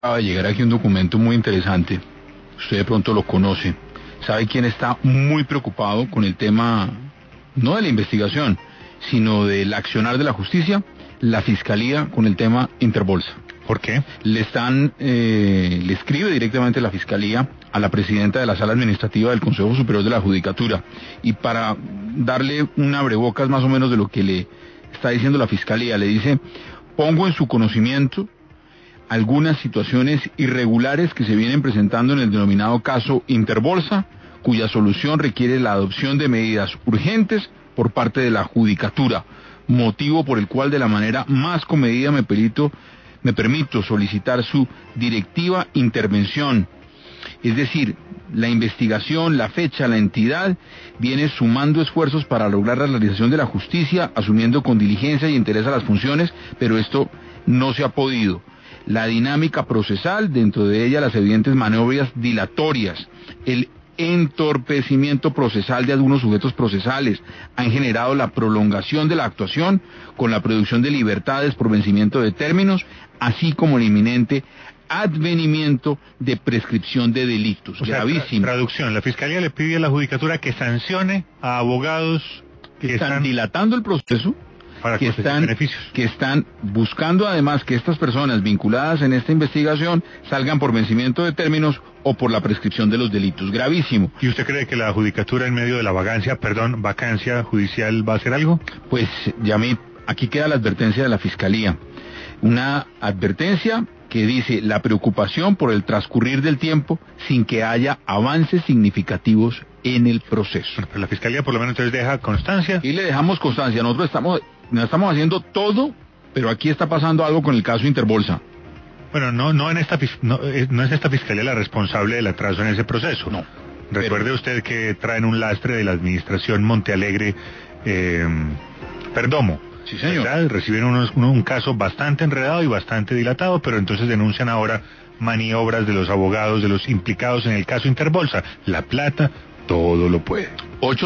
Acaba de llegar aquí un documento muy interesante. Usted de pronto lo conoce. ¿Sabe quién está muy preocupado con el tema, no de la investigación, sino del accionar de la justicia? La Fiscalía con el tema Interbolsa. ¿Por qué? Le escribe directamente la Fiscalía a la presidenta de la Sala Administrativa del Consejo Superior de la Judicatura. Y para darle un abrebocas más o menos de lo que le está diciendo la Fiscalía, le dice: pongo en su conocimiento algunas situaciones irregulares que se vienen presentando en el denominado caso Interbolsa, cuya solución requiere la adopción de medidas urgentes por parte de la Judicatura, motivo por el cual de la manera más comedida me permito solicitar su directiva intervención. Es decir, la investigación, la fecha, la entidad viene sumando esfuerzos para lograr la realización de la justicia, asumiendo con diligencia y interés a las funciones, pero esto no se ha podido. La dinámica procesal, dentro de ella las evidentes maniobras dilatorias, el entorpecimiento procesal de algunos sujetos procesales han generado la prolongación de la actuación con la producción de libertades por vencimiento de términos, así como el inminente advenimiento de prescripción de delitos. O sea, gravísimo. Traducción, la Fiscalía le pide a la Judicatura que sancione a abogados que están dilatando el proceso, para que están buscando además que estas personas vinculadas en esta investigación salgan por vencimiento de términos o por la prescripción de los delitos. Gravísimo. ¿Y usted cree que la Judicatura en medio de la vacancia judicial va a hacer algo? Pues aquí queda la advertencia de la Fiscalía. Una advertencia que dice: la preocupación por el transcurrir del tiempo sin que haya avances significativos en el proceso. Pero la Fiscalía por lo menos entonces deja constancia. Y le dejamos constancia. Nosotros estamos haciendo todo, pero aquí está pasando algo con el caso Interbolsa. Bueno, no es esta Fiscalía la responsable del atraso en ese proceso. No. Recuerde usted que traen un lastre de la administración Montealegre, Perdomo. Sí, señor. ¿Verdad? Recibieron un caso bastante enredado y bastante dilatado, pero entonces denuncian ahora maniobras de los abogados, de los implicados en el caso Interbolsa. La plata todo lo puede.